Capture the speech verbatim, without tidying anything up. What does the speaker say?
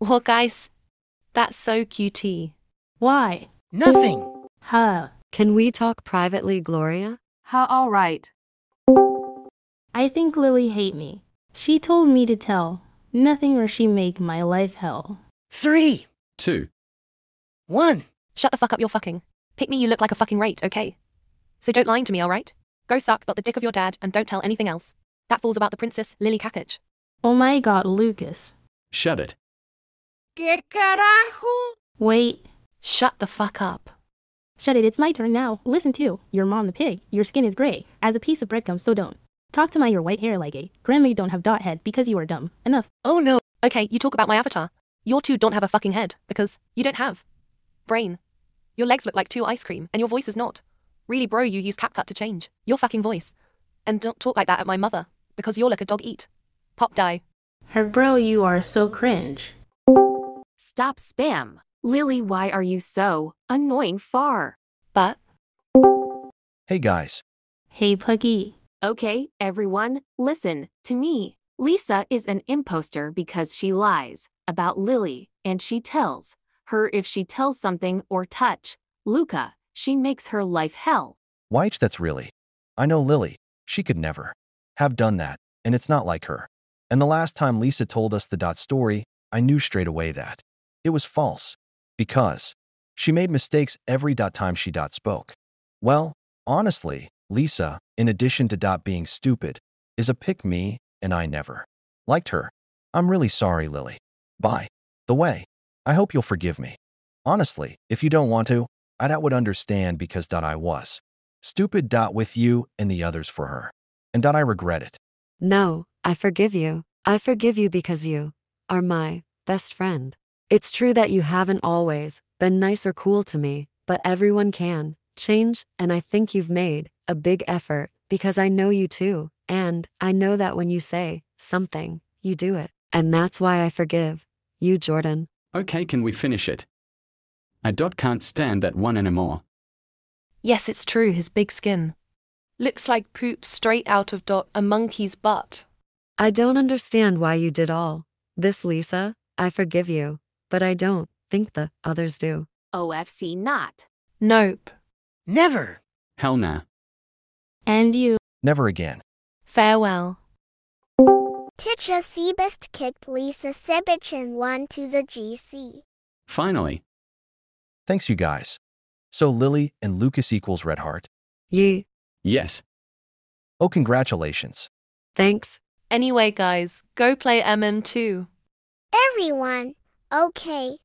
Well, guys, that's so cutie. Why? Nothing. Huh. Can we talk privately, Gloria? Huh, all right. I think Lily hate me. She told me to tell. Nothing or she make my life hell. Three. Two. One. Shut the fuck up, you're fucking. Pick me, you look like a fucking rate, okay? So don't lie to me, alright? Go suck but the dick of your dad and don't tell anything else. That fool's about the princess Lily Capich. Oh my god, Lucas. Shut it. ¿Qué carajo? Wait. Shut the fuck up. Shut it, it's my turn now. Listen too. Your mom the pig. Your skin is gray. As a piece of breadcrumb, so don't. Talk to my your white hair like a. Grandma, you don't have dot head because you are dumb. Enough. Oh no. Okay, you talk about my avatar. Your two don't have a fucking head because you don't have brain. Your legs look like two ice cream and your voice is not. Really, bro, you use CapCut to change your fucking voice. And don't talk like that at my mother because you're like a dog eat. Pop die. Her bro, you are so cringe. Stop spam. Lily, why are you so annoying far? But Hey guys. Hey, Puggy. Okay, everyone, listen to me. Lisa is an imposter because she lies about Lily, and she tells her if she tells something or touch Luca, she makes her life hell. Which that's really. I know Lily. She could never have done that, and it's not like her. And the last time Lisa told us the dot story, I knew straight away that it was false. Because she made mistakes every dot time she dot spoke. Well, honestly, Lisa, in addition to dot being stupid, is a pick me, and I never liked her. I'm really sorry, Lily. By the way, I hope you'll forgive me. Honestly, if you don't want to, I that would understand because dot I was stupid dot with you and the others for her. And dot I regret it. No, I forgive you. I forgive you because you are my best friend. It's true that you haven't always been nice or cool to me, but everyone can change, and I think you've made a big effort because I know you too, and I know that when you say something, you do it. And that's why I forgive you, Jordan. Okay, can we finish it? I dot can't stand that one anymore. yes, it's true, his big skin looks like poop straight out of dot a monkey's butt. I don't understand why you did all this, Lisa. I forgive you, but I don't think the others do. O F C not. Nope. Never. Hell nah. And you. Never again. Farewell. Teacher Seabest kicked Lisa Sebichin one to the G C. Finally. Thanks, you guys. So Lily and Lucas equals Red Heart. Ye, Yes. Oh, congratulations. thanks. Anyway, guys, go play M M two. Everyone, okay.